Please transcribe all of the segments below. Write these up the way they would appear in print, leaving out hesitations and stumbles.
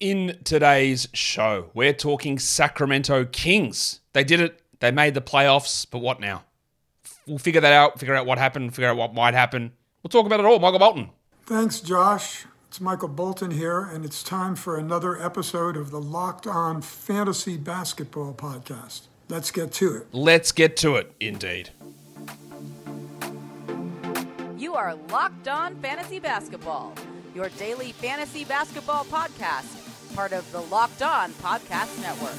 In today's show, we're talking Sacramento Kings. They did it. They made the playoffs, but what now? We'll figure that out, figure out what happened, figure out what might happen. We'll talk about it all. Michael Bolton. Thanks, Josh. It's Michael Bolton here, and it's time for another episode of the Locked On Fantasy Basketball Podcast. Let's get to it. Let's get to it, indeed. You are Locked On Fantasy Basketball, your daily fantasy basketball podcast, part of the Locked On Podcast Network.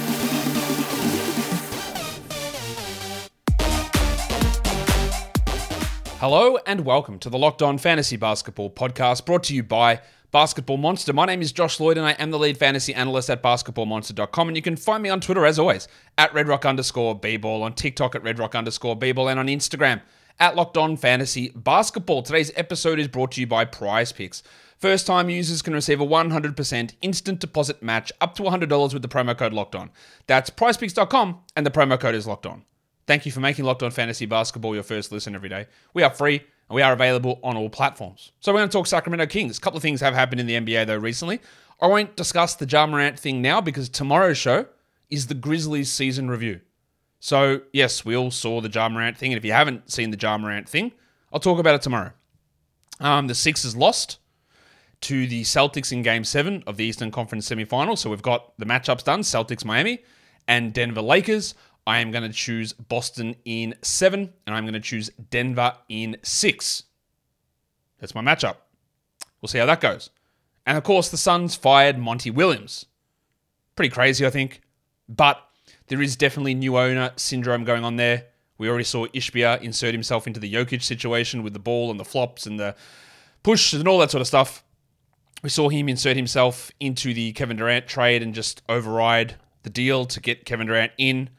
Hello and welcome to the Locked On Fantasy Basketball Podcast, brought to you by Basketball Monster. My name is Josh Lloyd and I am the lead fantasy analyst at basketballmonster.com, and you can find me on Twitter as always at redrock_bball, on TikTok at redrock_bball, and on Instagram at Locked On Fantasy Basketball. Today's episode is brought to you by Prize Picks. First-time users can receive a 100% instant deposit match up to $100 with the promo code Locked On. That's prizepicks.com and the promo code is Locked On. Thank you for making Locked On Fantasy Basketball your first listen every day. We are free and we are available on all platforms. So we're going to talk Sacramento Kings. A couple of things have happened in the NBA though recently. I won't discuss the Ja Morant thing now because tomorrow's show is the Grizzlies season review. So yes, we all saw the Ja Morant thing, and if you haven't seen the Ja Morant thing, I'll talk about it tomorrow. The Sixers lost to the Celtics in Game 7 of the Eastern Conference semifinals. So we've got the matchups done, Celtics-Miami and Denver-Lakers. I am going to choose Boston in 7, and I'm going to choose Denver in 6. That's my matchup. We'll see how that goes. And of course, the Suns fired Monty Williams. Pretty crazy, I think. But there is definitely new owner syndrome going on there. We already saw Ishbia insert himself into the Jokic situation with the ball and the flops and the push and all that sort of stuff. We saw him insert himself into the Kevin Durant trade and just override the deal to get Kevin Durant in.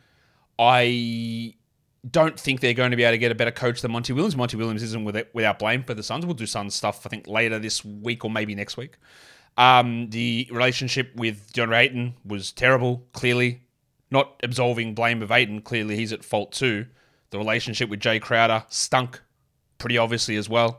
I don't think they're going to be able to get a better coach than Monty Williams. Monty Williams isn't without blame for the Suns. We'll do Suns stuff, I think, later this week or maybe next week. The relationship with DeAndre Ayton was terrible, clearly. Not absolving blame of Ayton. Clearly, he's at fault too. The relationship with Jay Crowder stunk pretty obviously as well.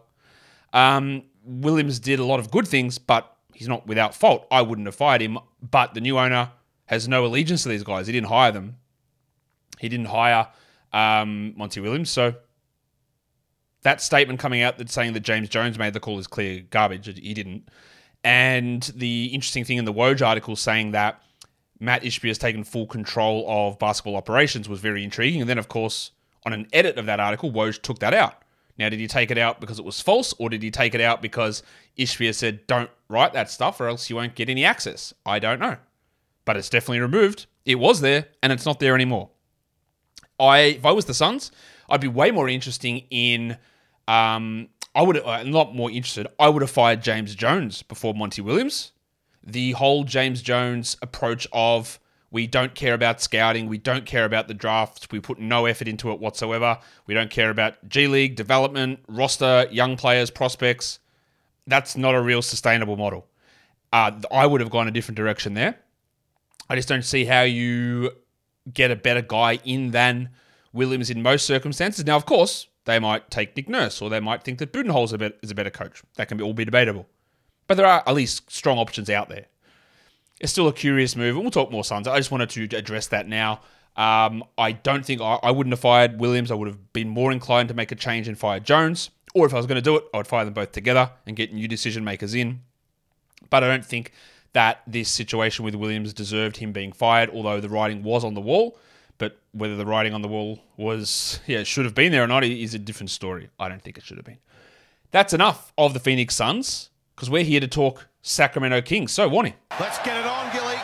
Williams did a lot of good things, but he's not without fault. I wouldn't have fired him, but the new owner has no allegiance to these guys. He didn't hire them. He didn't hire Monty Williams, so that statement coming out that's saying that James Jones made the call is clear garbage. He didn't. And the interesting thing in the Woj article saying that Matt Ishbia has taken full control of basketball operations was very intriguing. And then, of course, on an edit of that article, Woj took that out. Now, did he take it out because it was false, or did he take it out because Ishbia said, don't write that stuff or else you won't get any access? I don't know. But it's definitely removed. It was there, and it's not there anymore. If I was the Suns, I'd be way more interested in... I would have fired James Jones before Monty Williams. The whole James Jones approach of we don't care about scouting, we don't care about the draft, we put no effort into it whatsoever, we don't care about G League, development, roster, young players, prospects. That's not a real sustainable model. I would have gone a different direction there. I just don't see how you get a better guy in than Williams in most circumstances. Now, of course, they might take Nick Nurse, or they might think that Budenholzer is a better coach. That can all be debatable. But there are at least strong options out there. It's still a curious move, and we'll talk more Suns. I just wanted to address that now. I don't think I wouldn't have fired Williams. I would have been more inclined to make a change and fire Jones. Or if I was going to do it, I would fire them both together and get new decision makers in. But I don't think that this situation with Williams deserved him being fired, although the writing was on the wall. But whether the writing on the wall should have been there or not is a different story. I don't think it should have been. That's enough of the Phoenix Suns, because we're here to talk Sacramento Kings. So, Warnie. Let's get it on, Gilly.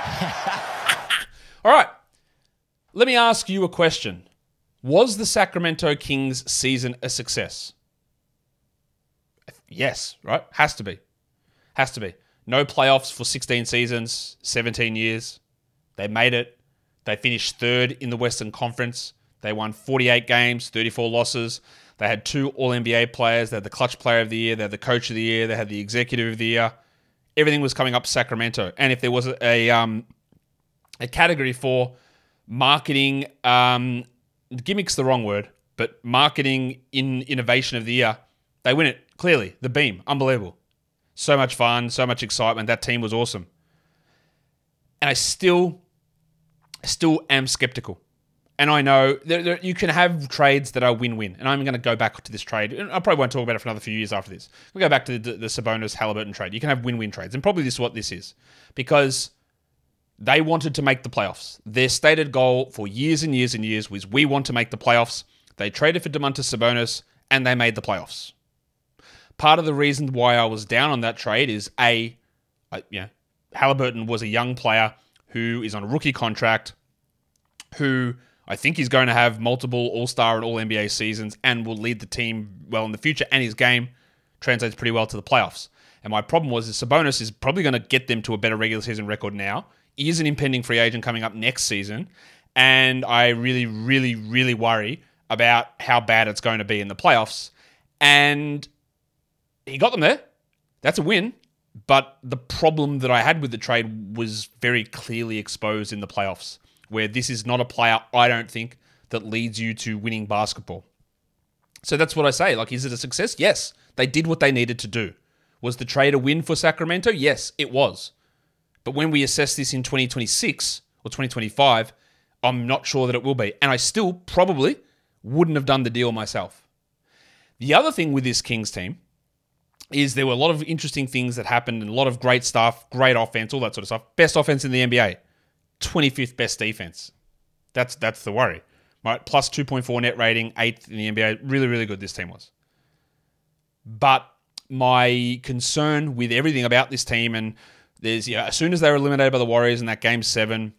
All right. Let me ask you a question. Was the Sacramento Kings season a success? Yes, right? Has to be. Has to be. No playoffs for 16 seasons, 17 years. They made it. They finished third in the Western Conference. They won 48 games, 34 losses. They had 2 All-NBA players. They had the Clutch Player of the Year. They had the Coach of the Year. They had the Executive of the Year. Everything was coming up Sacramento. And if there was a category for marketing, gimmick's the wrong word, but marketing innovation of the year, they win it clearly. The Beam, unbelievable. So much fun, so much excitement. That team was awesome. And I still am skeptical. And I know you can have trades that are win-win. And I'm going to go back to this trade. I probably won't talk about it for another few years after this. We'll go back to the Sabonis Halliburton trade. You can have win-win trades. And probably this is what this is. Because they wanted to make the playoffs. Their stated goal for years and years and years was, we want to make the playoffs. They traded for Domantas Sabonis, and they made the playoffs. Part of the reason why I was down on that trade is, Halliburton was a young player who is on a rookie contract, who I think he's going to have multiple All-Star and All-NBA seasons and will lead the team well in the future, and his game translates pretty well to the playoffs. And my problem was Sabonis is probably going to get them to a better regular season record now. He is an impending free agent coming up next season, and I really, really, really worry about how bad it's going to be in the playoffs. And he got them there. That's a win. But the problem that I had with the trade was very clearly exposed in the playoffs, where this is not a player, I don't think, that leads you to winning basketball. So that's what I say. Like, is it a success? Yes. They did what they needed to do. Was the trade a win for Sacramento? Yes, it was. But when we assess this in 2026 or 2025, I'm not sure that it will be. And I still probably wouldn't have done the deal myself. The other thing with this Kings team is there were a lot of interesting things that happened and a lot of great stuff, great offense, all that sort of stuff. Best offense in the NBA. 25th best defense. That's the worry. Right? Plus 2.4 net rating, 8th in the NBA. Really, really good this team was. But my concern with everything about this team, and there's, as soon as they were eliminated by the Warriors in that Game 7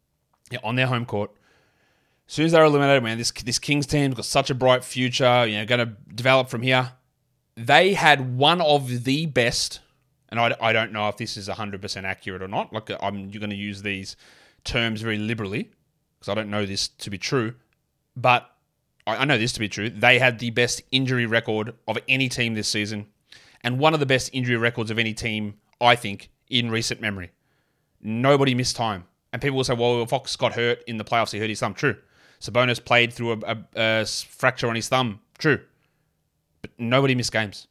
on their home court, as soon as they were eliminated, man, this Kings team's got such a bright future, going to develop from here. They had one of the best, and I don't know if this is 100% accurate or not. Like, you're going to use these terms very liberally, because I don't know this to be true, but I know this to be true. They had the best injury record of any team this season, and one of the best injury records of any team, I think, in recent memory. Nobody missed time. And people will say, well, Fox got hurt in the playoffs. He hurt his thumb. True. Sabonis played through a fracture on his thumb. True. But nobody missed games.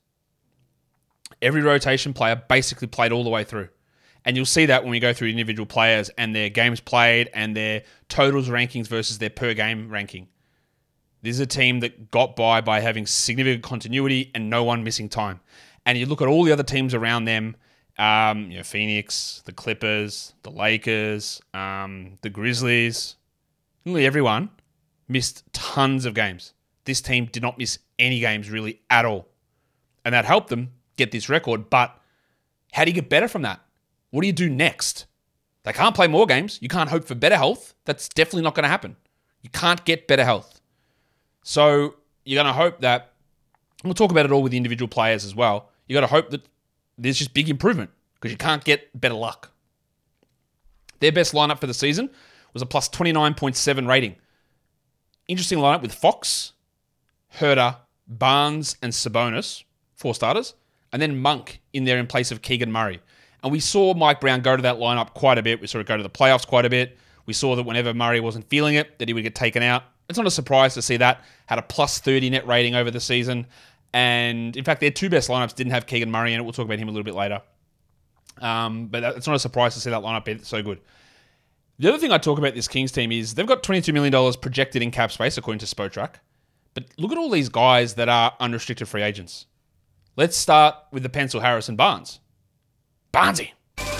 Every rotation player basically played all the way through. And you'll see that when we go through individual players and their games played and their totals rankings versus their per game ranking. This is a team that got by having significant continuity and no one missing time. And you look at all the other teams around them, Phoenix, the Clippers, the Lakers, the Grizzlies, nearly everyone missed tons of games. This team did not miss any games really at all. And that helped them get this record. But how do you get better from that? What do you do next? They can't play more games. You can't hope for better health. That's definitely not going to happen. You can't get better health. So you're going to hope that, we'll talk about it all with the individual players as well, you got to hope that there's just big improvement because you can't get better luck. Their best lineup for the season was a plus 29.7 rating. Interesting lineup with Fox, Herter, Barnes, and Sabonis, 4 starters, and then Monk in there in place of Keegan Murray. And we saw Mike Brown go to that lineup quite a bit. We saw it go to the playoffs quite a bit. We saw that whenever Murray wasn't feeling it, that he would get taken out. It's not a surprise to see that. Had a plus 30 net rating over the season. And in fact, their 2 best lineups didn't have Keegan Murray in it. We'll talk about him a little bit later. But it's not a surprise to see that lineup be so good. The other thing I talk about this Kings team is they've got $22 million projected in cap space, according to Spotrac. But look at all these guys that are unrestricted free agents. Let's start with the pencil Harrison Barnes. Barnesy.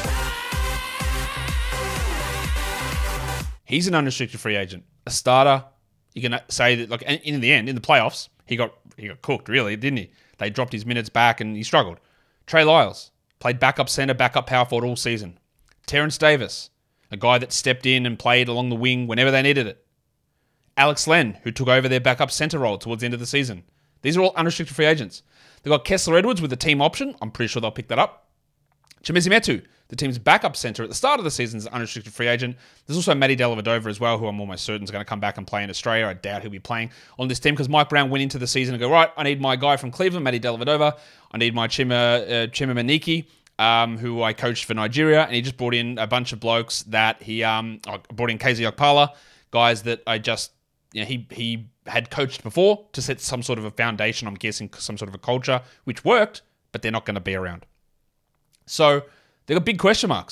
He's an unrestricted free agent. A starter. You can say that, like, in the end, in the playoffs, he got cooked, really, didn't he? They dropped his minutes back and he struggled. Trey Lyles played backup center, backup power forward all season. Terrence Davis, a guy that stepped in and played along the wing whenever they needed it. Alex Len, who took over their backup center role towards the end of the season. These are all unrestricted free agents. They've got Kessler Edwards with the team option. I'm pretty sure they'll pick that up. Chimezie Metu, the team's backup center at the start of the season, is an unrestricted free agent. There's also Matty Dellavedova as well, who I'm almost certain is going to come back and play in Australia. I doubt he'll be playing on this team because Mike Brown went into the season and go, right, I need my guy from Cleveland, Matty Dellavedova. I need my Chima Maniki, who I coached for Nigeria. And he just brought in a bunch of blokes that he brought in KZ Okpala, guys that I just, he had coached before to set some sort of a foundation, I'm guessing some sort of a culture, which worked, but they're not going to be around. So they've got big question marks.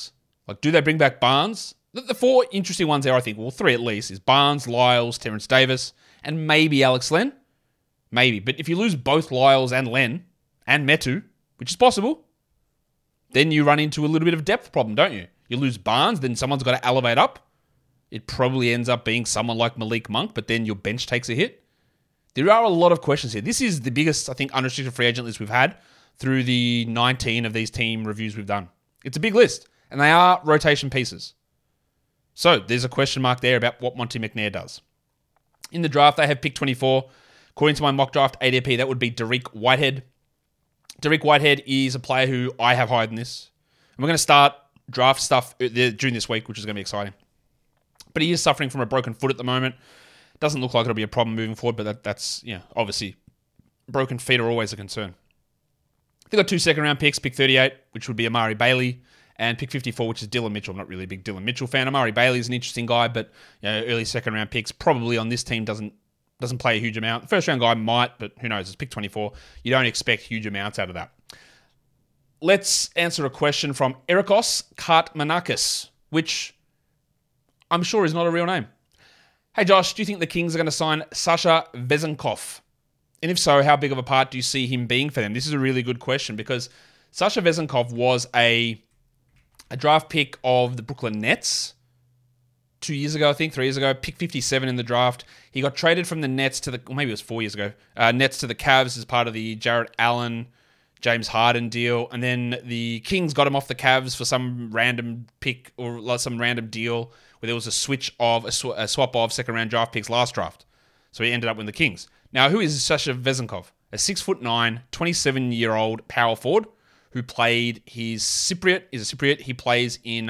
Like, do they bring back Barnes? The four interesting ones there, I think, well, three at least, is Barnes, Lyles, Terence Davis, and maybe Alex Len. Maybe. But if you lose both Lyles and Len, and Metu, which is possible, then you run into a little bit of a depth problem, don't you? You lose Barnes, then someone's got to elevate up. It probably ends up being someone like Malik Monk, but then your bench takes a hit. There are a lot of questions here. This is the biggest, I think, unrestricted free agent list we've had through the 19 of these team reviews we've done. It's a big list, and they are rotation pieces. So there's a question mark there about what Monty McNair does. In the draft, they have pick 24. According to my mock draft ADP, that would be Dariq Whitehead. Dariq Whitehead is a player who I have higher than this. And we're going to start draft stuff during this week, which is going to be exciting. But he is suffering from a broken foot at the moment. Doesn't look like it'll be a problem moving forward, but that's obviously, broken feet are always a concern. They got 2 second-round picks, pick 38, which would be Amari Bailey, and pick 54, which is Dylan Mitchell. I'm not really a big Dylan Mitchell fan. Amari Bailey is an interesting guy, but early second-round picks probably on this team doesn't play a huge amount. The first-round guy might, but who knows? It's pick 24. You don't expect huge amounts out of that. Let's answer a question from Erikos Kartmanakis, which I'm sure is not a real name. Hey Josh, do you think the Kings are going to sign Sasha Vezenkov? And if so, how big of a part do you see him being for them? This is a really good question because Sasha Vezenkov was a draft pick of the Brooklyn Nets 2 years ago, I think, 3 years ago, pick 57 in the draft. He got traded from the Nets to maybe it was 4 years ago, Nets to the Cavs as part of the Jarrett Allen, James Harden deal. And then the Kings got him off the Cavs for some random pick or some random deal where there was a swap of second-round draft picks last draft. So he ended up with the Kings. Now, who is Sasha Vezenkov? A 6'9", 27-year-old power forward who played he's a Cypriot. He plays in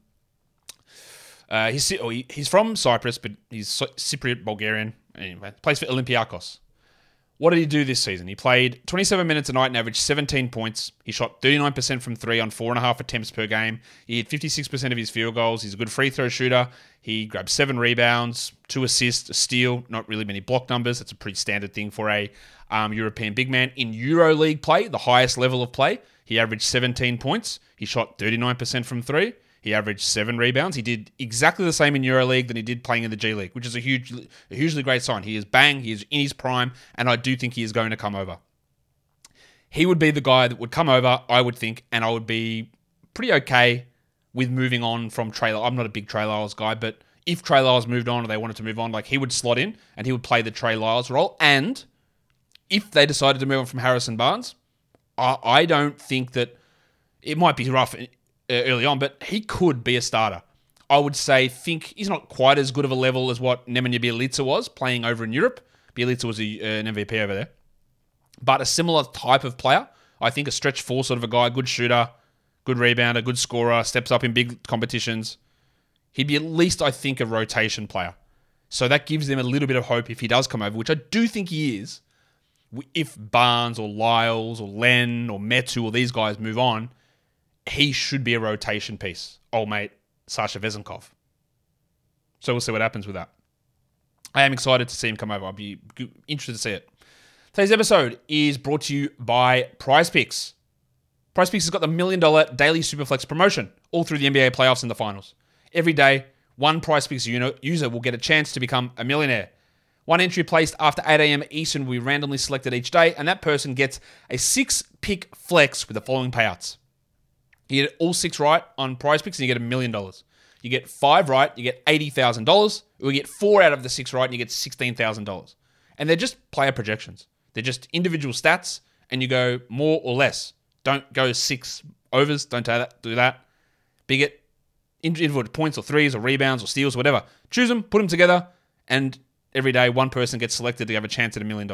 he's from Cyprus, but he's Cypriot, Bulgarian. Anyway, plays for Olympiakos. What did he do this season? He played 27 minutes a night and averaged 17 points. He shot 39% from 3 on 4.5 attempts per game. He hit 56% of his field goals. He's a good free throw shooter. He grabbed 7 rebounds, 2 assists, a steal. Not really many block numbers. That's a pretty standard thing for a European big man. In EuroLeague play, the highest level of play, he averaged 17 points. He shot 39% from 3. He averaged 7 rebounds. He did exactly the same in EuroLeague than he did playing in the G League, which is a hugely great sign. He is bang. He is in his prime, and I do think he is going to come over. He would be the guy that would come over, I would think, and I would be pretty okay with moving on from Trey Lyles. I'm not a big Trey Lyles guy, but if Trey Lyles moved on or they wanted to move on, like he would slot in and he would play the Trey Lyles role. And if they decided to move on from Harrison Barnes, I don't think that it might be rough early on, but he could be a starter. I would think he's not quite as good of a level as what Nemanja Bjelica was playing over in Europe. Bjelica was an MVP over there. But a similar type of player. I think a stretch 4 sort of a guy, good shooter, good rebounder, good scorer, steps up in big competitions. He'd be at least, I think, a rotation player. So that gives them a little bit of hope if he does come over, which I do think he is. If Barnes or Lyles or Len or Metu or these guys move on, he should be a rotation piece. Old mate, Sasha Vezenkov. So we'll see what happens with that. I am excited to see him come over. I'll be interested to see it. Today's episode is brought to you by PrizePicks. PrizePicks has got the $1 million daily Superflex promotion all through the NBA playoffs and the finals. Every day, one PrizePicks user will get a chance to become a millionaire. One entry placed after 8 a.m. Eastern will be randomly selected each day, and that person gets a 6-pick flex with the following payouts. You get all 6 right on PrizePicks and you get $1 million. You get 5 right, you get $80,000. Or you get 4 out of the 6 right and you get $16,000. And they're just player projections. They're just individual stats and you go more or less. Don't go 6 overs. Don't do that. Big it. Individual points or threes or rebounds or steals or whatever. Choose them, put them together, and every day one person gets selected to have a chance at $1 million.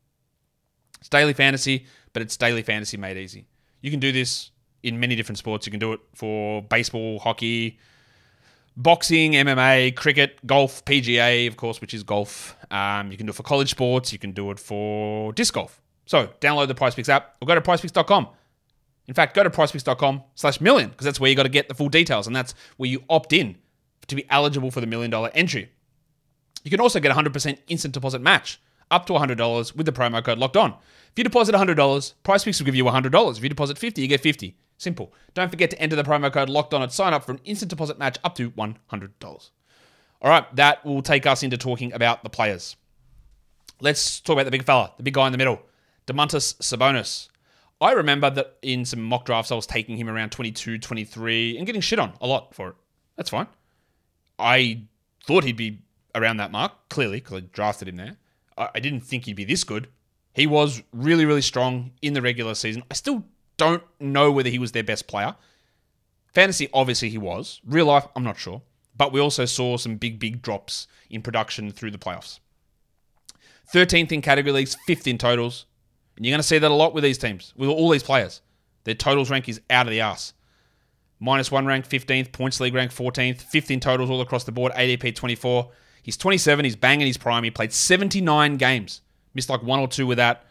It's daily fantasy, but it's daily fantasy made easy. You can do this in many different sports. You can do it for baseball, hockey, boxing, MMA, cricket, golf, PGA, of course, which is golf. You can do it for college sports. You can do it for disc golf. So download the PrizePicks app or go to PrizePicks.com. In fact, go to PrizePicks.com/million because that's where you got to get the full details, and that's where you opt in to be eligible for the $1 million entry. You can also get a 100% instant deposit match up to $100 with the promo code Locked On. If you deposit $100, PrizePicks will give you $100. If you deposit $50, you get $50. Simple. Don't forget to enter the promo code Locked On at sign up for an instant deposit match up to $100. All right, that will take us into talking about the players. Let's talk about the big fella, the big guy in the middle, Domantas Sabonis. I remember that in some mock drafts, I was taking him around 22, 23 and getting shit on a lot for it. That's fine. I thought he'd be around that mark, clearly, because I drafted him there. I didn't think he'd be this good. He was really, really strong in the regular season. I still don't know whether he was their best player. Fantasy, obviously he was. Real life, I'm not sure. But we also saw some big, big drops in production through the playoffs. 13th in category leagues, 5th in totals. And you're going to see that a lot with these teams, with all these players. Their totals rank is out of the arse. -1 ranked 15th, points league ranked 14th, 5th in totals all across the board, ADP 24. He's 27, he's banging his prime. He played 79 games. Missed like 1 or 2 with that.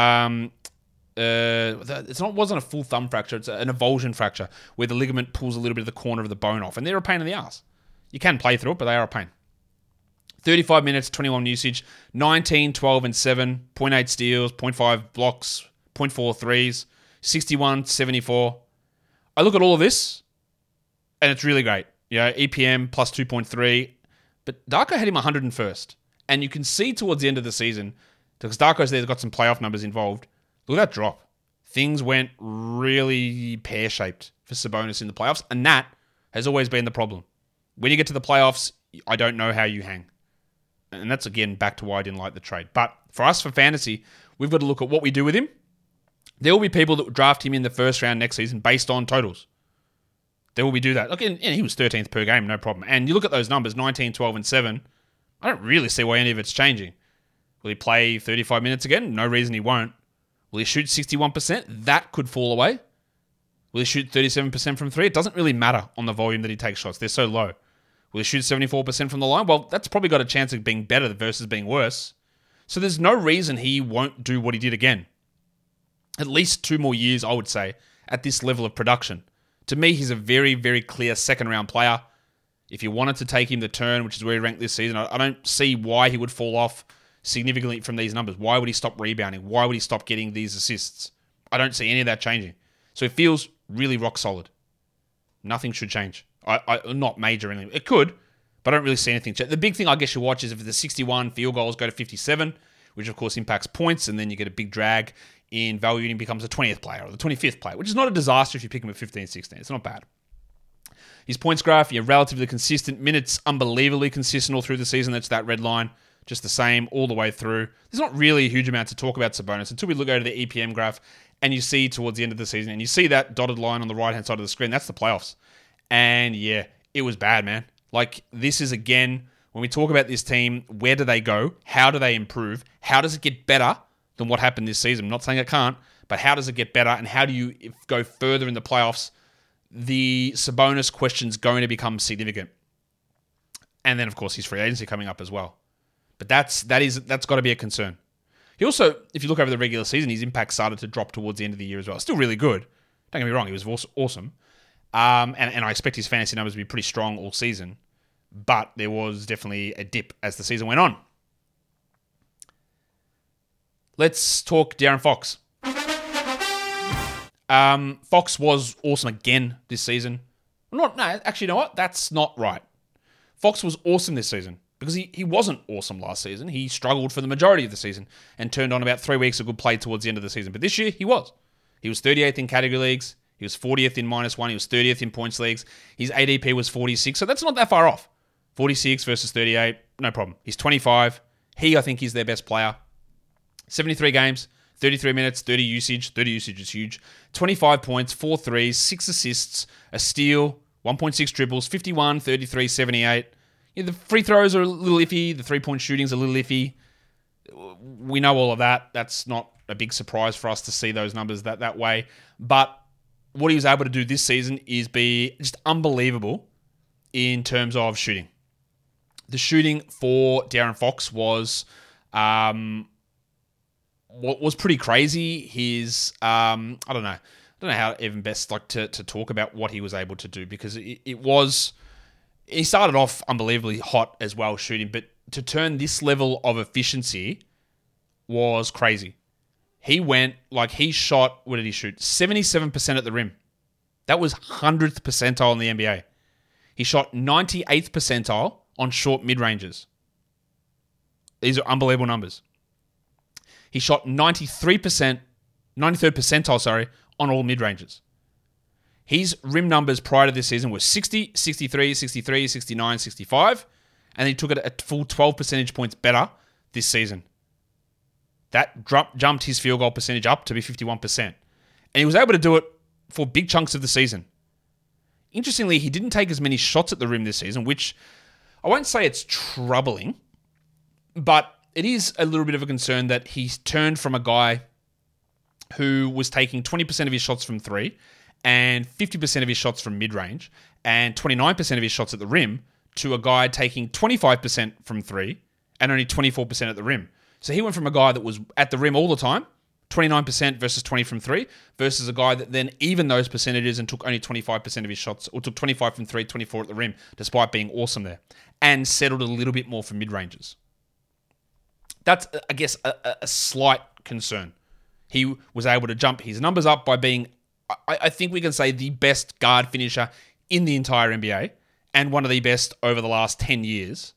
It wasn't a full thumb fracture, it's an avulsion fracture where the ligament pulls a little bit of the corner of the bone off. And they're a pain in the ass. You can play through it, but they are a pain. 35 minutes, 21 usage, 19, 12, and 7, 0.8 steals, 0.5 blocks, 0.4 threes, 61, 74. I look at all of this, and it's really great. EPM plus 2.3, but Darko had him 101st. And you can see towards the end of the season, because Darko's there, got some playoff numbers involved. Look at that drop. Things went really pear-shaped for Sabonis in the playoffs, and that has always been the problem. When you get to the playoffs, I don't know how you hang. And that's, again, back to why I didn't like the trade. But for us, for fantasy, we've got to look at what we do with him. There will be people that will draft him in the first round next season based on totals. There will be do that. Look, and he was 13th per game, no problem. And you look at those numbers, 19, 12, and 7. I don't really see why any of it's changing. Will he play 35 minutes again? No reason he won't. Will he shoot 61%? That could fall away. Will he shoot 37% from 3? It doesn't really matter on the volume that he takes shots. They're so low. Will he shoot 74% from the line? Well, that's probably got a chance of being better versus being worse. So there's no reason he won't do what he did again. At least 2 more years, I would say, at this level of production. To me, he's a very, very clear second-round player. If you wanted to take him the turn, which is where he ranked this season, I don't see why he would fall off significantly from these numbers. Why would he stop rebounding? Why would he stop getting these assists? I don't see any of that changing. So it feels really rock solid. Nothing should change. Not major or anything. It could, but I don't really see anything change. The big thing I guess you watch is if the 61 field goals go to 57, which of course impacts points, and then you get a big drag in value and he becomes a 20th player or the 25th player, which is not a disaster if you pick him at 15, 16. It's not bad. His points graph, you're relatively consistent. Minutes, unbelievably consistent all through the season. That's that red line. Just the same all the way through. There's not really a huge amount to talk about Sabonis until we look over the EPM graph and you see towards the end of the season and you see that dotted line on the right-hand side of the screen. That's the playoffs. And yeah, it was bad, man. Like, this is, again, when we talk about this team, where do they go? How do they improve? How does it get better than what happened this season? I'm not saying it can't, but how does it get better? And how do you go further in the playoffs? The Sabonis question's going to become significant. And then, of course, his free agency coming up as well. But that's got to be a concern. He also, if you look over the regular season, his impact started to drop towards the end of the year as well. Still really good. Don't get me wrong, he was awesome. And I expect his fantasy numbers to be pretty strong all season. But there was definitely a dip as the season went on. Let's talk De'Aaron Fox. Fox was awesome again this season. Actually, you know what? That's not right. Fox was awesome this season because he wasn't awesome last season. He struggled for the majority of the season and turned on about 3 weeks of good play towards the end of the season. But this year, he was. He was 38th in category leagues. He was 40th in -1. He was 30th in points leagues. His ADP was 46, so that's not that far off. 46 versus 38, no problem. He's 25. I think, is their best player. 73 games, 33 minutes, 30 usage. 30 usage is huge. 25 points, 4 threes, 6 assists, a steal, 1.6 dribbles, 51, 33, 78. Yeah, the free throws are a little iffy. The three-point shooting's a little iffy. We know all of that. That's not a big surprise for us to see those numbers that way. But what he was able to do this season is be just unbelievable in terms of shooting. The shooting for De'Aaron Fox was pretty crazy. His I don't know how even best to talk about what he was able to do, because he started off unbelievably hot as well shooting, but to turn this level of efficiency was crazy. He shot, what did he shoot? 77% at the rim. That was 100th percentile in the NBA. He shot 98th percentile on short mid-ranges. These are unbelievable numbers. He shot 93rd percentile, on all mid-ranges. His rim numbers prior to this season were 60, 63, 63, 69, 65, and he took it a full 12 percentage points better this season. That jumped his field goal percentage up to be 51%. And he was able to do it for big chunks of the season. Interestingly, he didn't take as many shots at the rim this season, which I won't say it's troubling, but it is a little bit of a concern that he's turned from a guy who was taking 20% of his shots from three and 50% of his shots from mid-range and 29% of his shots at the rim to a guy taking 25% from three and only 24% at the rim. So he went from a guy that was at the rim all the time, 29% versus 20 from three, versus a guy that then evened those percentages and took only 25% of his shots, or took 25 from three, 24 at the rim, despite being awesome there, and settled a little bit more for mid-ranges. That's, I guess, a slight concern. He was able to jump his numbers up by being, I think we can say, the best guard finisher in the entire NBA, and one of the best over the last 10 years.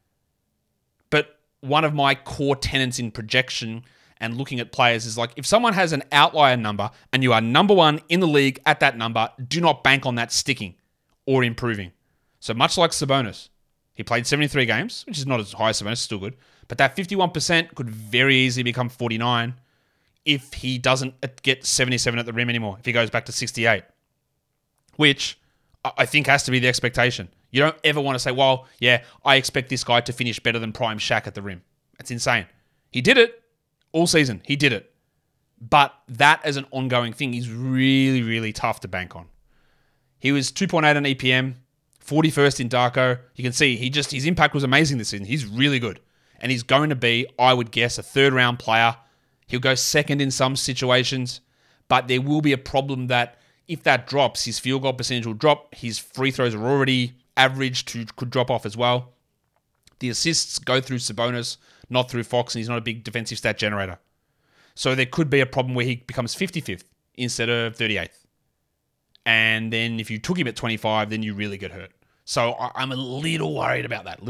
But one of my core tenets in projection and looking at players is like, if someone has an outlier number and you are number one in the league at that number, do not bank on that sticking or improving. So much like Sabonis, he played 73 games, which is not as high as Sabonis, still good, but that 51% could very easily become 49 if he doesn't get 77 at the rim anymore, if he goes back to 68, which I think has to be the expectation. You don't ever want to say, well, yeah, I expect this guy to finish better than prime Shaq at the rim. That's insane. He did it all season. He did it. But that as an ongoing thing is really, really tough to bank on. He was 2.8 on EPM, 41st in Darko. You can see his impact was amazing this season. He's really good. And he's going to be, I would guess, a third-round player. He'll go second in some situations. But there will be a problem that if that drops, his field goal percentage will drop. His free throws are already average, could drop off as well. The assists go through Sabonis, not through Fox, and he's not a big defensive stat generator. So there could be a problem where he becomes 55th instead of 38th. And then if you took him at 25, then you really get hurt. So I'm a little worried about that,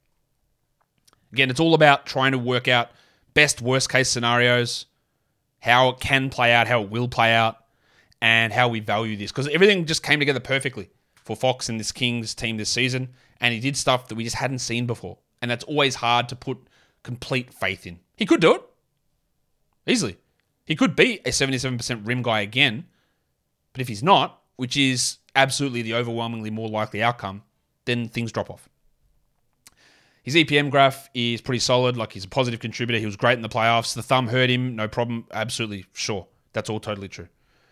Again, it's all about trying to work out best worst-case scenarios, how it can play out, how it will play out, and how we value this. Because everything just came together perfectly for Fox and this Kings team this season, and he did stuff that we just hadn't seen before. And that's always hard to put complete faith in. He could do it. Easily. He could be a 77% rim guy again, but if he's not, which is absolutely the overwhelmingly more likely outcome, then things drop off. His EPM graph is pretty solid. Like, he's a positive contributor. He was great in the playoffs. The thumb hurt him. No problem. Absolutely sure. That's all totally true.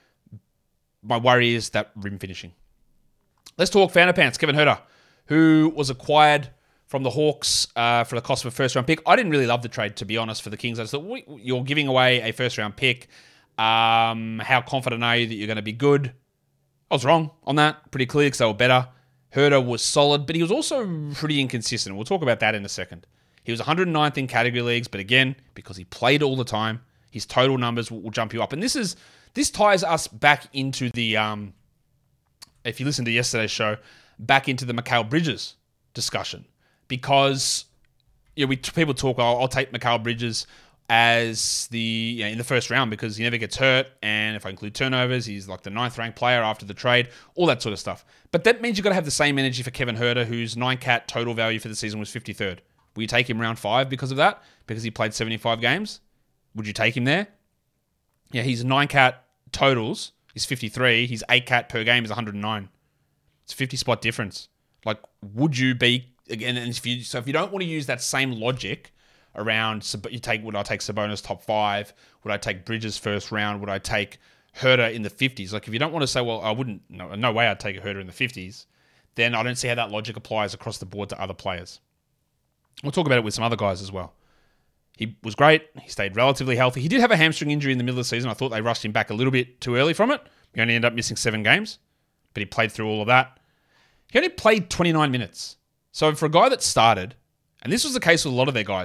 My worry is that rim finishing. Let's talk Fanapants. Kevin Huerter, who was acquired from the Hawks for the cost of a first-round pick. I didn't really love the trade, to be honest, for the Kings. I just thought, you're giving away a first-round pick. How confident are you that you're going to be good? I was wrong on that. Pretty clear because they were better. Huerter was solid, but he was also pretty inconsistent. We'll talk about that in a second. He was 109th in category leagues, but again, because he played all the time, his total numbers will jump you up. And this ties us back into the, if you listen to yesterday's show, back into the Mikal Bridges discussion. Because people talk, I'll take Mikal Bridges as in the first round because he never gets hurt, and if I include turnovers, he's like the 9th ranked player after the trade, all that sort of stuff. But that means you've got to have the same energy for Kevin Huerter, whose 9-cat total value for the season was 53rd. Will you take him round 5 because of that? Because he played 75 games? Would you take him there? Yeah, his 9-cat totals is 53. His 8-cat per game is 109. It's a 50-spot difference. Like, would you be, again, and if you don't want to use that same logic around, would I take Sabonis top 5? Would I take Bridges first round? Would I take Huerter in the 50s? Like, if you don't want to say, well, I wouldn't, no way I'd take a Huerter in the 50s, then I don't see how that logic applies across the board to other players. We'll talk about it with some other guys as well. He was great. He stayed relatively healthy. He did have a hamstring injury in the middle of the season. I thought they rushed him back a little bit too early from it. He only ended up missing 7 games, but he played through all of that. He only played 29 minutes. So for a guy that started, and this was the case with a lot of their guys,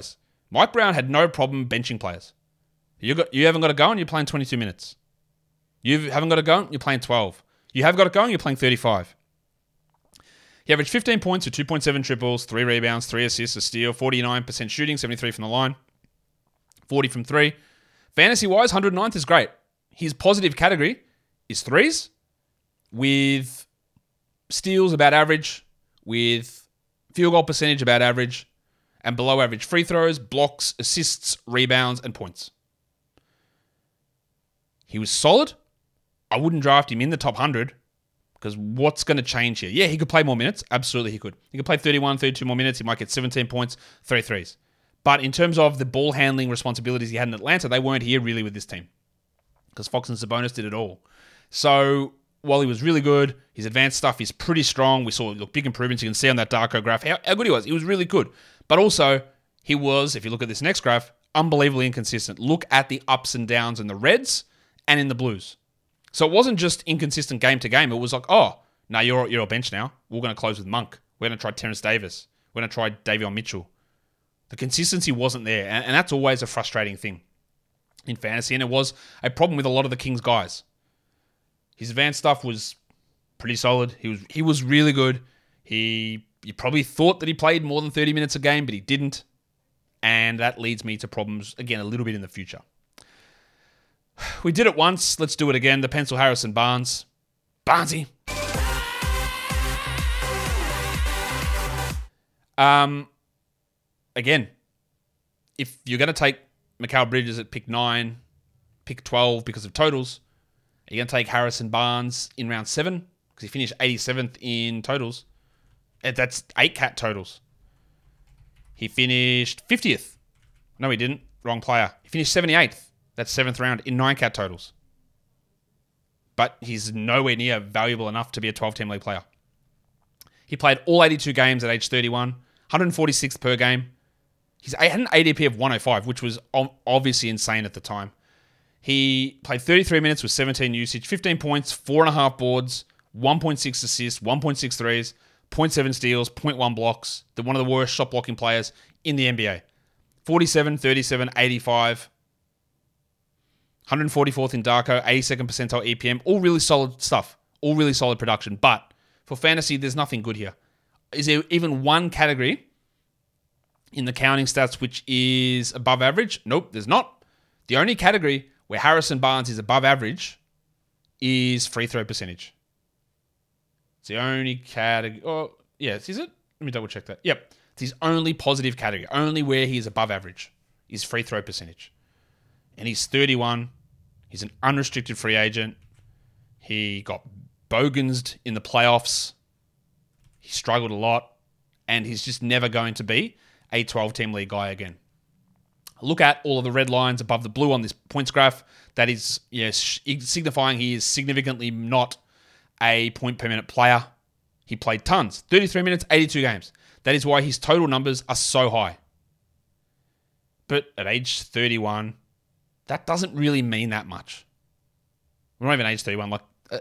Mike Brown had no problem benching players. You haven't got to go and you're playing 22 minutes. You haven't got to go and you're playing 12. You have got to go and you're playing 35. He averaged 15 points with 2.7 triples, 3 rebounds, 3 assists, a steal, 49% shooting, 73 from the line, 40 from 3. Fantasy-wise, 109th is great. His positive category is threes, with steals about average, with field goal percentage about average, and below average free throws, blocks, assists, rebounds, and points. He was solid. I wouldn't draft him in the top 100 because what's going to change here? Yeah, he could play more minutes. Absolutely he could. He could play 31, 32 more minutes. He might get 17 points, 3 threes. But in terms of the ball handling responsibilities he had in Atlanta, they weren't here really with this team because Fox and Sabonis did it all. So while he was really good, his advanced stuff is pretty strong. We saw big improvements. You can see on that Darko graph how good he was. He was really good. But also, he was, if you look at this next graph, unbelievably inconsistent. Look at the ups and downs in the Reds and in the Blues. So it wasn't just inconsistent game to game. It was like, oh, no, you're a bench now. We're going to close with Monk. We're going to try Terrence Davis. We're going to try Davion Mitchell. The consistency wasn't there, and that's always a frustrating thing in fantasy, and it was a problem with a lot of the Kings guys. His advanced stuff was pretty solid. He was really good. You probably thought that he played more than 30 minutes a game, but he didn't, and that leads me to problems, again, a little bit in the future. We did it once. Let's do it again. The Pencil Harrison Barnes. Barnesy. Again, if you're going to take Mikal Bridges at pick 9, pick 12 because of totals, are you going to take Harrison Barnes in round 7? Because he finished 87th in totals. That's 8 cat totals. He finished 50th. No, he didn't. Wrong player. He finished 78th. That's 7th round in 9 cat totals. But he's nowhere near valuable enough to be a 12-team league player. He played all 82 games at age 31, 146th per game. He had an ADP of 105, which was obviously insane at the time. He played 33 minutes with 17 usage, 15 points, 4.5 boards, 1.6 assists, 1.6 threes, 0.7 steals, 0.1 blocks. They're one of the worst shot blocking players in the NBA. 47, 37, 85. 144th in Darko, 82nd percentile EPM. All really solid stuff. All really solid production. But for fantasy, there's nothing good here. Is there even one category in the counting stats which is above average? Nope, there's not. The only category where Harrison Barnes is above average is free throw percentage. It's the only category. Oh, yes, is it? Let me double check that. Yep. It's his only positive category. Only where he is above average is free throw percentage. And he's 31. He's an unrestricted free agent. He got bogansed in the playoffs. He struggled a lot. And he's just never going to be a 12-team league guy again. Look at all of the red lines above the blue on this points graph. That is signifying he is significantly not a point per minute player. He played tons. 33 minutes, 82 games. That is why his total numbers are so high. But at age 31, that doesn't really mean that much. We're not even age 31.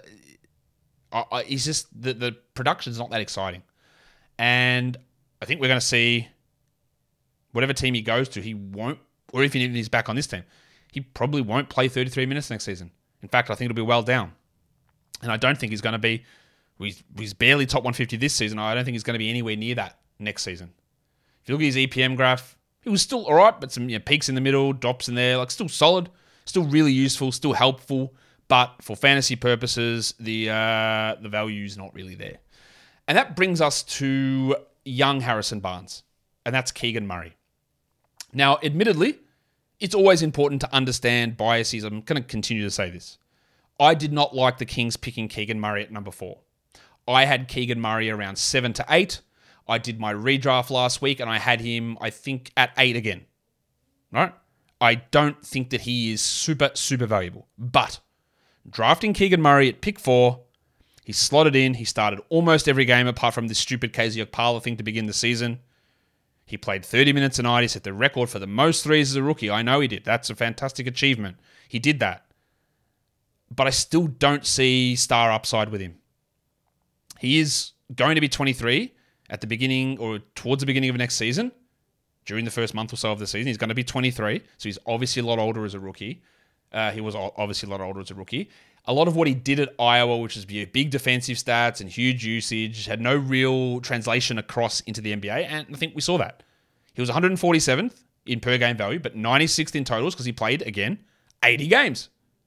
He's just, the production's not that exciting. And I think we're going to see whatever team he goes to, he won't, or if he's back on this team, he probably won't play 33 minutes next season. In fact, I think it'll be well down. And I don't think he's going to be, he's barely top 150 this season. I don't think he's going to be anywhere near that next season. If you look at his EPM graph, he was still all right, but some peaks in the middle, drops in there, still solid, still really useful, still helpful. But for fantasy purposes, the value is not really there. And that brings us to young Harrison Barnes, and that's Keegan Murray. Now, admittedly, it's always important to understand biases. I'm going to continue to say this. I did not like the Kings picking Keegan Murray at number 4. I had Keegan Murray around 7 to 8. I did my redraft last week, and I had him, I think, at 8 again. Right? I don't think that he is super, super valuable. But drafting Keegan Murray at pick 4, he slotted in. He started almost every game apart from this stupid KZ Okpala thing to begin the season. He played 30 minutes a night. He set the record for the most threes as a rookie. I know he did. That's a fantastic achievement. He did that. But I still don't see star upside with him. He is going to be 23 at the beginning or towards the beginning of next season. during the first month or so of the season. He's going to be 23, so he's obviously a lot older as a rookie. He was obviously a lot older as a rookie. A lot of what he did at Iowa, which is big defensive stats and huge usage, had no real translation across into the NBA, and I think we saw that. He was 147th in per game value, but 96th in totals because he played, again, 80 games.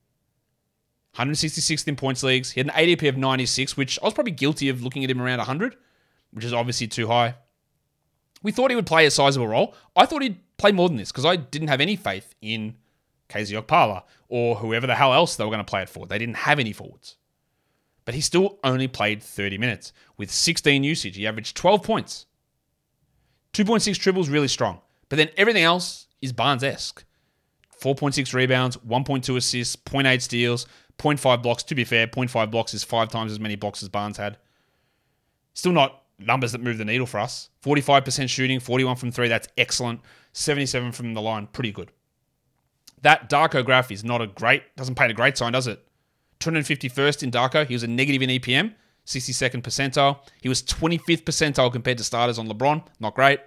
166th in points leagues. He had an ADP of 96, which I was probably guilty of looking at him around 100, which is obviously too high. We thought he would play a sizable role. I thought he'd play more than this because I didn't have any faith in KZ Okpala or whoever the hell else they were going to play it for. They didn't have any forwards. But he still only played 30 minutes with 16 usage. He averaged 12 points. 2.6 dribbles, really strong. But then everything else is Barnes-esque. 4.6 rebounds, 1.2 assists, 0.8 steals, 0.5 blocks. To be fair, 0.5 blocks is 5 times as many blocks as Barnes had. Still not numbers that move the needle for us. 45% shooting, 41 from 3. That's excellent. 77 from the line. Pretty good. That Darko graph is doesn't paint a great sign, does it? 251st in Darko. He was a negative in EPM. 62nd percentile. He was 25th percentile compared to starters on LeBron. Not great.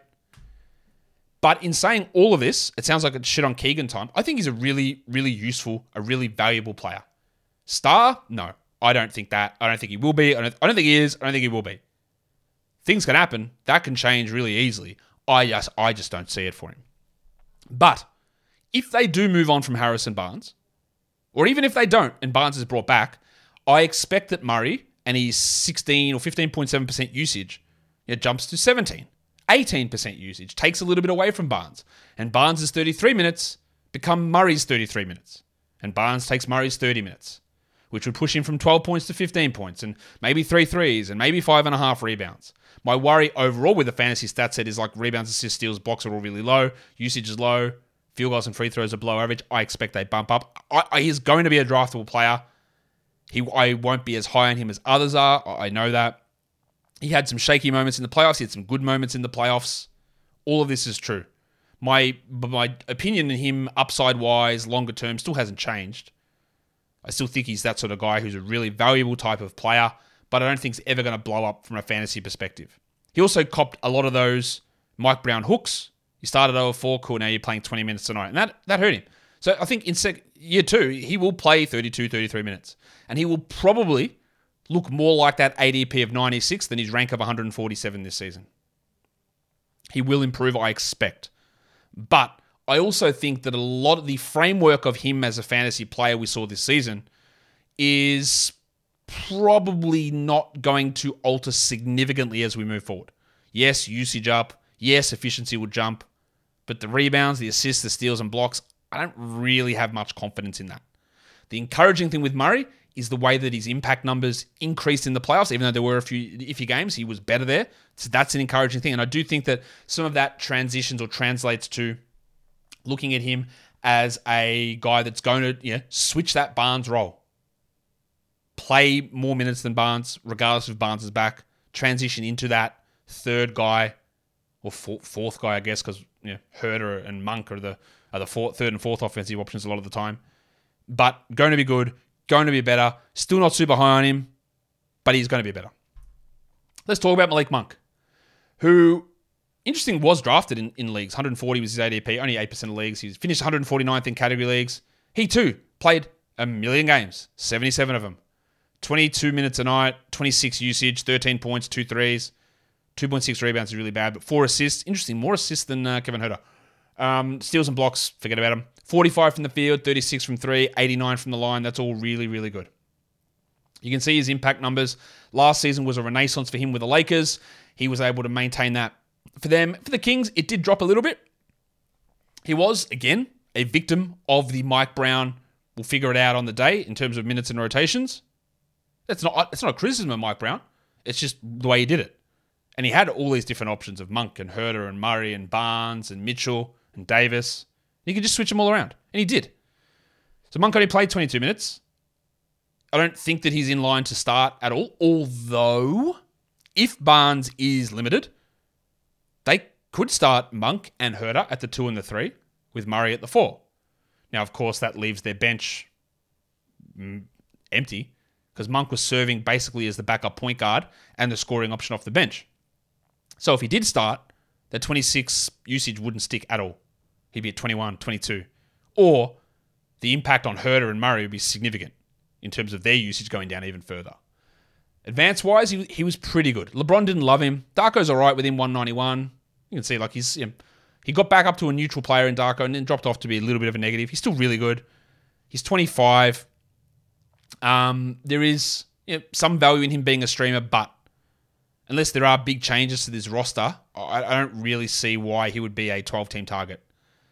But in saying all of this, it sounds like it's shit on Keegan time. I think he's a really, really useful, a really valuable player. Star? No. I don't think that. I don't think he will be. I don't think he is. I don't think he will be. Things can happen. That can change really easily. I just don't see it for him. But if they do move on from Harrison Barnes, or even if they don't and Barnes is brought back, I expect that Murray and his 16 or 15.7% usage jumps to 17. 18% usage, takes a little bit away from Barnes. And Barnes' 33 minutes become Murray's 33 minutes. And Barnes takes Murray's 30 minutes, which would push him from 12 points to 15 points and maybe 3 threes and maybe 5.5 rebounds. My worry overall with the fantasy stat set is like rebounds, assists, steals, blocks are all really low. Usage is low. Field goals and free throws are below average. I expect they bump up. He's going to be a draftable player. I won't be as high on him as others are. I know that. He had some shaky moments in the playoffs. He had some good moments in the playoffs. All of this is true. My opinion on him, upside-wise, longer term, still hasn't changed. I still think he's that sort of guy who's a really valuable type of player, but I don't think he's ever going to blow up from a fantasy perspective. He also copped a lot of those Mike Brown hooks. You started over 4, cool, now you're playing 20 minutes tonight. And that hurt him. So I think in year 2, he will play 32, 33 minutes. And he will probably look more like that ADP of 96 than his rank of 147 this season. He will improve, I expect. But I also think that a lot of the framework of him as a fantasy player we saw this season is probably not going to alter significantly as we move forward. Yes, usage up. Yes, efficiency will jump. But the rebounds, the assists, the steals, and blocks, I don't really have much confidence in that. The encouraging thing with Murray is the way that his impact numbers increased in the playoffs. Even though there were a few iffy games, he was better there. So that's an encouraging thing. And I do think that some of that transitions or translates to looking at him as a guy that's going to switch that Barnes role. Play more minutes than Barnes, regardless if Barnes is back. Transition into that third guy, or fourth guy, I guess, because Herder and Monk are the third and fourth offensive options a lot of the time. But going to be good, going to be better. Still not super high on him, but he's going to be better. Let's talk about Malik Monk, who, interesting, was drafted in leagues. 140 was his ADP, only 8% of leagues. He finished 149th in category leagues. He too played a million games, 77 of them. 22 minutes a night, 26 usage, 13 points, 2 threes, 2.6 rebounds is really bad, but 4 assists. Interesting, more assists than Kevin Herter. Steals and blocks, forget about him. 45 from the field, 36 from 3, 89 from the line. That's all really, really good. You can see his impact numbers. Last season was a renaissance for him with the Lakers. He was able to maintain that for them. For the Kings, it did drop a little bit. He was, again, a victim of the Mike Brown, we'll figure it out on the day in terms of minutes and rotations. It's not a criticism of Mike Brown. It's just the way he did it. And he had all these different options of Monk and Herter and Murray and Barnes and Mitchell and Davis. He could just switch them all around. And he did. So Monk only played 22 minutes. I don't think that he's in line to start at all. Although, if Barnes is limited, they could start Monk and Herter at the 2 and the 3 with Murray at the 4. Now, of course, that leaves their bench empty because Monk was serving basically as the backup point guard and the scoring option off the bench. So if he did start that 26 usage wouldn't stick at all. He'd be at 21, 22. Or the impact on Herter and Murray would be significant in terms of their usage going down even further. Advance-wise, he was pretty good. LeBron didn't love him. Darko's all right with him, 191. You can see like he got back up to a neutral player in Darko and then dropped off to be a little bit of a negative. He's still really good. He's 25. There is some value in him being a streamer, but unless there are big changes to this roster, I don't really see why he would be a 12-team target.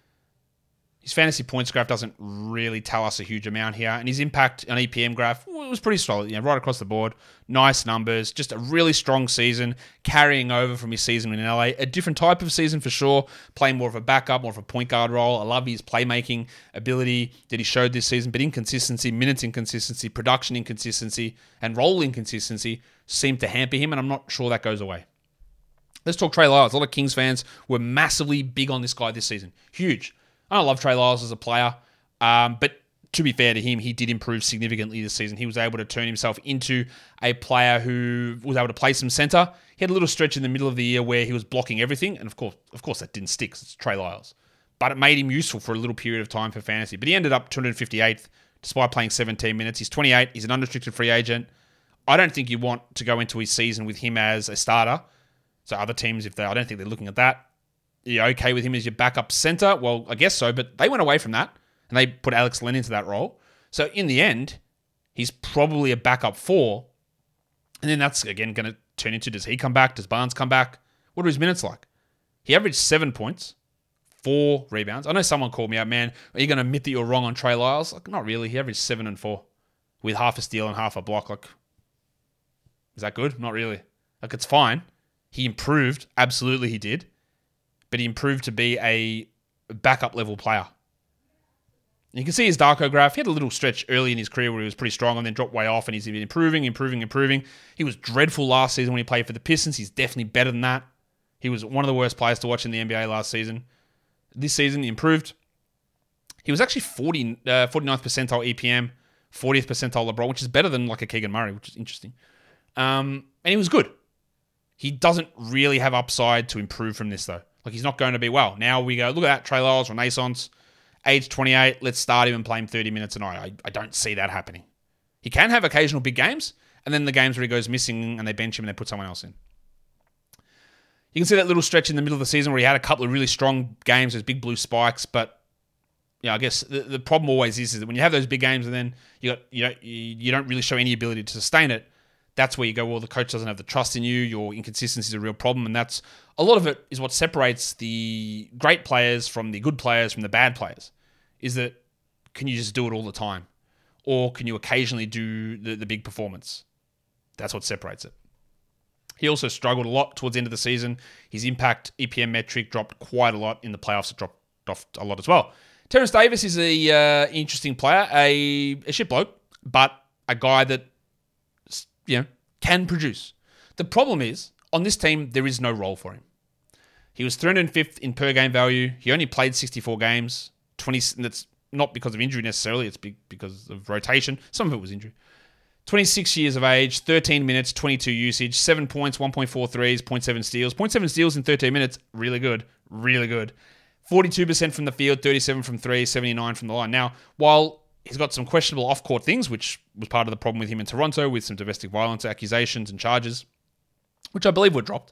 His fantasy points graph doesn't really tell us a huge amount here, and his impact on EPM graph was pretty solid, right across the board. Nice numbers, just a really strong season, carrying over from his season in LA. A different type of season for sure, playing more of a backup, more of a point guard role. I love his playmaking ability that he showed this season, but inconsistency, minutes inconsistency, production inconsistency, and role inconsistency seem to hamper him, and I'm not sure that goes away. Let's talk Trey Lyles. A lot of Kings fans were massively big on this guy this season. Huge. I don't love Trey Lyles as a player, but to be fair to him, he did improve significantly this season. He was able to turn himself into a player who was able to play some center. He had a little stretch in the middle of the year where he was blocking everything, and of course that didn't stick. It's Trey Lyles. But it made him useful for a little period of time for fantasy. But he ended up 258th despite playing 17 minutes. He's 28. He's an unrestricted free agent. I don't think you want to go into his season with him as a starter. So other teams, I don't think they're looking at that. You're okay with him as your backup center? Well, I guess so, but they went away from that, and they put Alex Len into that role. So in the end, he's probably a backup 4, and then that's, again, going to turn into, does he come back? Does Barnes come back? What are his minutes like? He averaged 7 points, 4 rebounds. I know someone called me out, man, are you going to admit that you're wrong on Trey Lyles? Like, not really. He averaged 7 and 4 with half a steal and half a block. Like, is that good? Not really. Like, it's fine. He improved. Absolutely he did. But he improved to be a backup level player. You can see his Darko graph. He had a little stretch early in his career where he was pretty strong and then dropped way off, and he's been improving. He was dreadful last season when he played for the Pistons. He's definitely better than that. He was one of the worst players to watch in the NBA last season. This season, he improved. He was actually 49th percentile EPM, 40th percentile LeBron, which is better than like a Keegan Murray, which is interesting. And he was good. He doesn't really have upside to improve from this, though. Like, he's not going to be, well, now we go, look at that, Trey Lyles, Renaissance, age 28, let's start him and play him 30 minutes a night. I don't see that happening. He can have occasional big games, and then the games where he goes missing and they bench him and they put someone else in. You can see that little stretch in the middle of the season where he had a couple of really strong games, those big blue spikes, but I guess the problem always is that when you have those big games and then you don't really show any ability to sustain it, that's where you go, well, the coach doesn't have the trust in you, your inconsistency is a real problem, and that's a lot of it is what separates the great players from the good players from the bad players, is that can you just do it all the time? Or can you occasionally do the big performance? That's what separates it. He also struggled a lot towards the end of the season. His impact EPM metric dropped quite a lot in the playoffs. It dropped off a lot as well. Terrence Davis is a interesting player, a shit bloke, but a guy that can produce. The problem is, on this team, there is no role for him. He was 305th in per game value. He only played 64 games. 20. That's not because of injury necessarily. It's because of rotation. Some of it was injury. 26 years of age, 13 minutes, 22 usage, 7 points, 1.4 threes, 0.7 steals. 0.7 steals in 13 minutes, really good, really good. 42% from the field, 37 from 3, 79 from the line. Now, while he's got some questionable off-court things, which was part of the problem with him in Toronto, with some domestic violence accusations and charges, which I believe were dropped.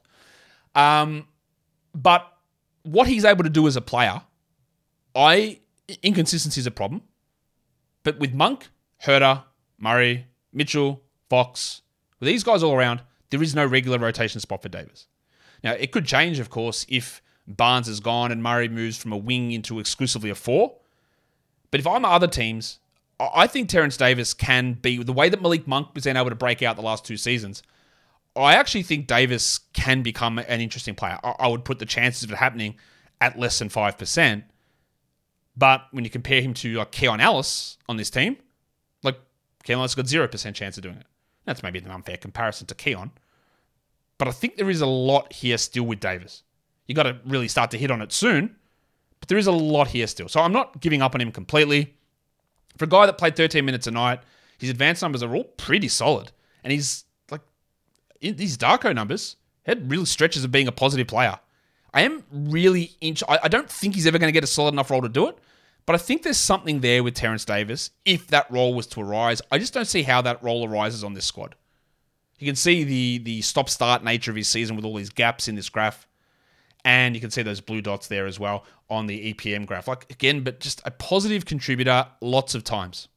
But what he's able to do as a player, inconsistency is a problem. But with Monk, Herter, Murray, Mitchell, Fox, with these guys all around, there is no regular rotation spot for Davis. Now, it could change, of course, if Barnes is gone and Murray moves from a wing into exclusively a 4. But if I'm other teams, I think Terrence Davis can be, the way that Malik Monk was then able to break out the last 2 seasons, I actually think Davis can become an interesting player. I would put the chances of it happening at less than 5%. But when you compare him to Keon Ellis on this team, Keon Ellis got 0% chance of doing it. That's maybe an unfair comparison to Keon. But I think there is a lot here still with Davis. You got to really start to hit on it soon. But there is a lot here still. So I'm not giving up on him completely. For a guy that played 13 minutes a night, his advanced numbers are all pretty solid. And he's these Darko numbers had real stretches of being a positive player. I am really I don't think he's ever going to get a solid enough role to do it, but I think there's something there with Terence Davis if that role was to arise. I just don't see how that role arises on this squad. You can see the stop-start nature of his season with all these gaps in this graph, and you can see those blue dots there as well on the EPM graph. Like, again, but just a positive contributor lots of times.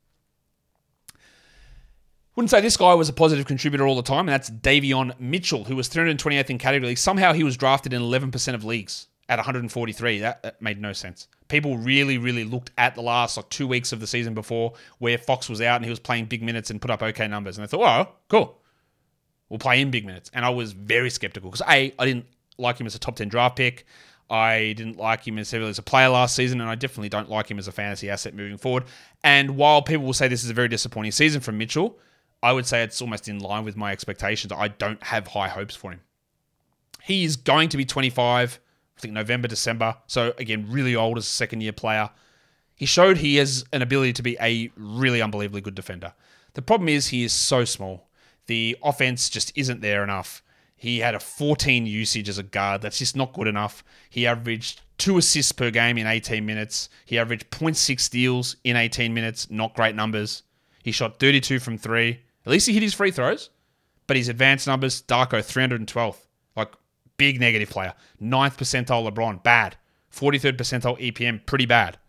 Wouldn't say this guy was a positive contributor all the time, and that's Davion Mitchell, who was 328th in category leagues. Somehow he was drafted in 11% of leagues at 143. That made no sense. People really, really looked at the last 2 weeks of the season before where Fox was out and he was playing big minutes and put up okay numbers. And they thought, oh, cool. We'll play in big minutes. And I was very skeptical because I didn't like him as a top 10 draft pick. I didn't like him as a player last season, and I definitely don't like him as a fantasy asset moving forward. And while people will say this is a very disappointing season from Mitchell, I would say it's almost in line with my expectations. I don't have high hopes for him. He is going to be 25, I think November, December. So again, really old as a second-year player. He showed he has an ability to be a really unbelievably good defender. The problem is he is so small. The offense just isn't there enough. He had a 14 usage as a guard. That's just not good enough. He averaged 2 assists per game in 18 minutes. He averaged 0.6 steals in 18 minutes. Not great numbers. He shot 32 from 3. At least he hit his free throws. But his advanced numbers, Darko, 312th. Like, big negative player. 9th percentile LeBron, bad. 43rd percentile EPM, pretty bad.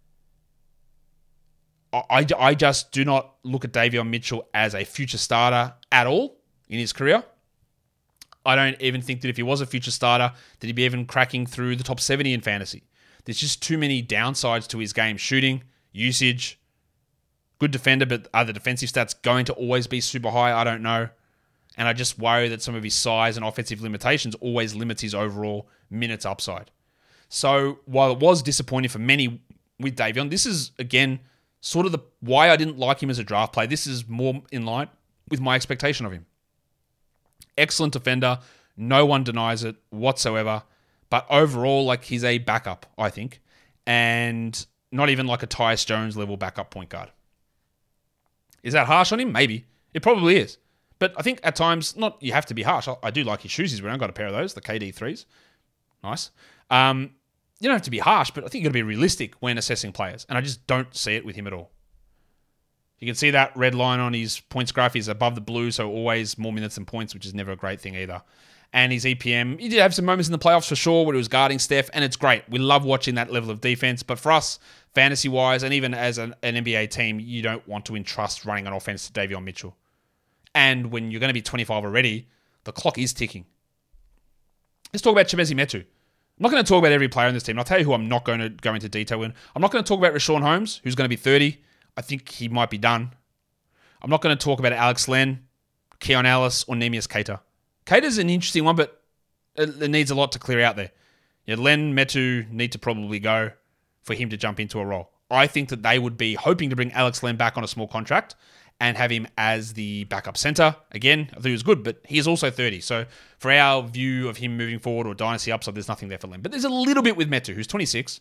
I just do not look at Davion Mitchell as a future starter at all in his career. I don't even think that if he was a future starter, that he'd be even cracking through the top 70 in fantasy. There's just too many downsides to his game. Shooting, usage, good defender, but are the defensive stats going to always be super high? I don't know. And I just worry that some of his size and offensive limitations always limits his overall minutes upside. So while it was disappointing for many with Davion, this is, again, sort of the why I didn't like him as a draft play. This is more in line with my expectation of him. Excellent defender. No one denies it whatsoever. But overall, like, he's a backup, I think. And not even like a Tyus Jones level backup point guard. Is that harsh on him? Maybe. It probably is. But I think at times, not you have to be harsh. I do like his shoes he's wearing. I've got a pair of those, the KD 3s. Nice. You don't have to be harsh, but I think you've got to be realistic when assessing players. And I just don't see it with him at all. You can see that red line on his points graph is above the blue, so always more minutes than points, which is never a great thing either. And his EPM, he did have some moments in the playoffs for sure where he was guarding Steph, and it's great. We love watching that level of defense. But for us, fantasy-wise, and even as an NBA team, you don't want to entrust running an offense to Davion Mitchell. And when you're going to be 25 already, the clock is ticking. Let's talk about Chimezie Metu. I'm not going to talk about every player in this team. I'll tell you who I'm not going to go into detail in. I'm not going to talk about Richaun Holmes, who's going to be 30. I think he might be done. I'm not going to talk about Alex Len, Keon Ellis, or Neemias Queta. Queta's an interesting one, but it needs a lot to clear out there. Len, Metu need to probably go for him to jump into a role. I think that they would be hoping to bring Alex Len back on a small contract and have him as the backup center. Again, I think he was good, but he is also 30. So for our view of him moving forward or dynasty upside, there's nothing there for Len. But there's a little bit with Metu, who's 26,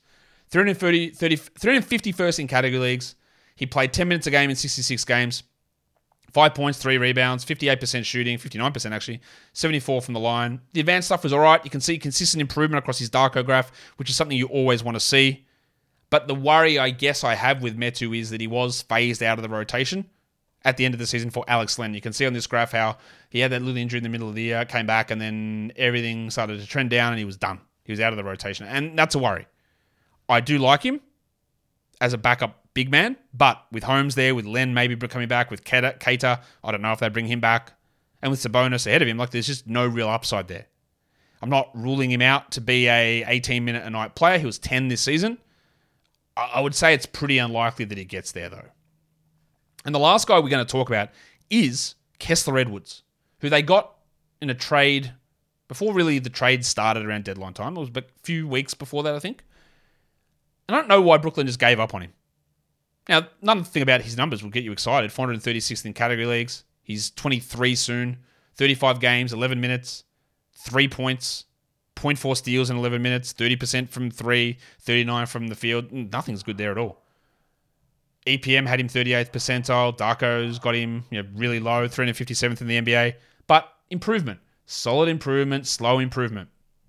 351st in category leagues. He played 10 minutes a game in 66 games, 5 points, 3 rebounds, 58% shooting, 59% actually, 74 from the line. The advanced stuff was all right. You can see consistent improvement across his Darko graph, which is something you always want to see. But the worry I guess I have with Metu is that he was phased out of the rotation at the end of the season for Alex Len. You can see on this graph how he had that little injury in the middle of the year, came back, and then everything started to trend down and he was done. He was out of the rotation. And that's a worry. I do like him as a backup big man, but with Holmes there, with Len maybe coming back, with Queta, I don't know if they bring him back, and with Sabonis ahead of him, like there's just no real upside there. I'm not ruling him out to be a 18-minute-a-night player. He was 10 this season. I would say it's pretty unlikely that he gets there, though. And the last guy we're going to talk about is Kessler Edwards, who they got in a trade before really the trade started around deadline time. It was a few weeks before that, I think. And I don't know why Brooklyn just gave up on him. Now, nothing about his numbers will get you excited. 436th in category leagues. He's 23 soon. 35 games, 11 minutes, 3 points, 0.4 steals in 11 minutes, 30% from 3, 39 from the field. Nothing's good there at all. EPM had him 38th percentile. Darko's got him really low, 357th in the NBA. But improvement. Solid improvement, slow improvement.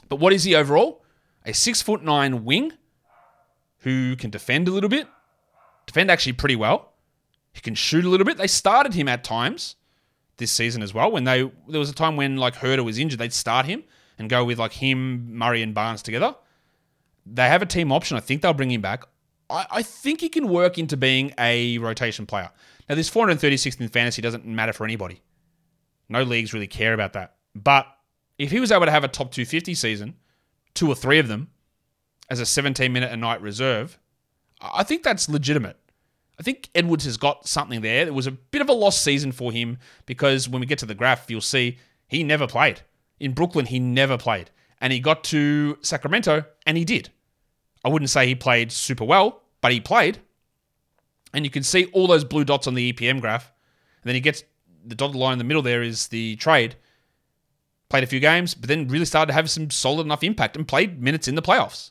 But what is he overall? A 6'9" wing who can defend a little bit. Defend actually pretty well. He can shoot a little bit. They started him at times this season as well. There was a time when like Herter was injured, they'd start him and go with like him, Murray and Barnes together. They have a team option. I think they'll bring him back. I think he can work into being a rotation player. Now, this 436th in fantasy doesn't matter for anybody. No leagues really care about that. But if he was able to have a top 250 season, 2 or 3 of them, as a 17-minute-a-night reserve, I think that's legitimate. I think Edwards has got something there. It was a bit of a lost season for him because when we get to the graph, you'll see he never played. In Brooklyn, he never played. And he got to Sacramento, and he did. I wouldn't say he played super well, but he played. And you can see all those blue dots on the EPM graph. And then he gets the dotted line in the middle there is the trade. Played a few games, but then really started to have some solid enough impact and played minutes in the playoffs.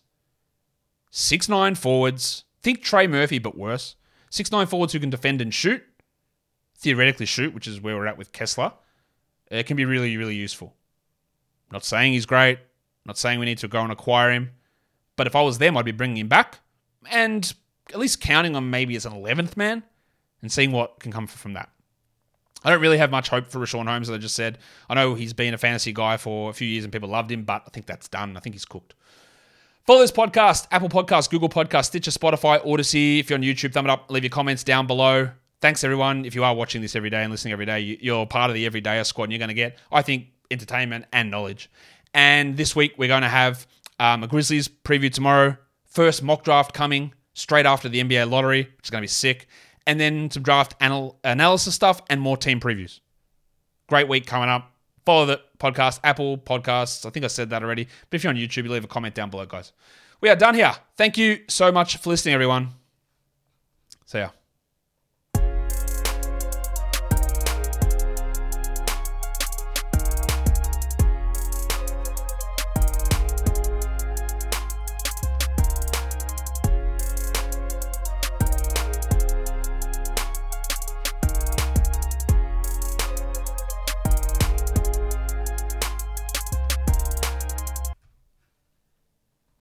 6'9" forwards. Think Trey Murphy, but worse. 6'9" forwards who can defend and shoot. Theoretically shoot, which is where we're at with Kessler. It can be really, really useful. Not saying he's great. Not saying we need to go and acquire him. But if I was them, I'd be bringing him back. And at least counting on maybe as an 11th man and seeing what can come from that. I don't really have much hope for Richaun Holmes, as I just said. I know he's been a fantasy guy for a few years and people loved him, but I think that's done. I think he's cooked. Follow this podcast, Apple Podcasts, Google Podcasts, Stitcher, Spotify, Odyssey. If you're on YouTube, thumb it up, leave your comments down below. Thanks, everyone. If you are watching this every day and listening every day, you're part of the Everydayer squad and you're going to get, I think, entertainment and knowledge. And this week, we're going to have a Grizzlies preview tomorrow. First mock draft coming straight after the NBA lottery, which is going to be sick. And then some draft analysis stuff and more team previews. Great week coming up. Follow the podcast, Apple Podcasts. I think I said that already. But if you're on YouTube, you leave a comment down below, guys. We are done here. Thank you so much for listening, everyone. See ya.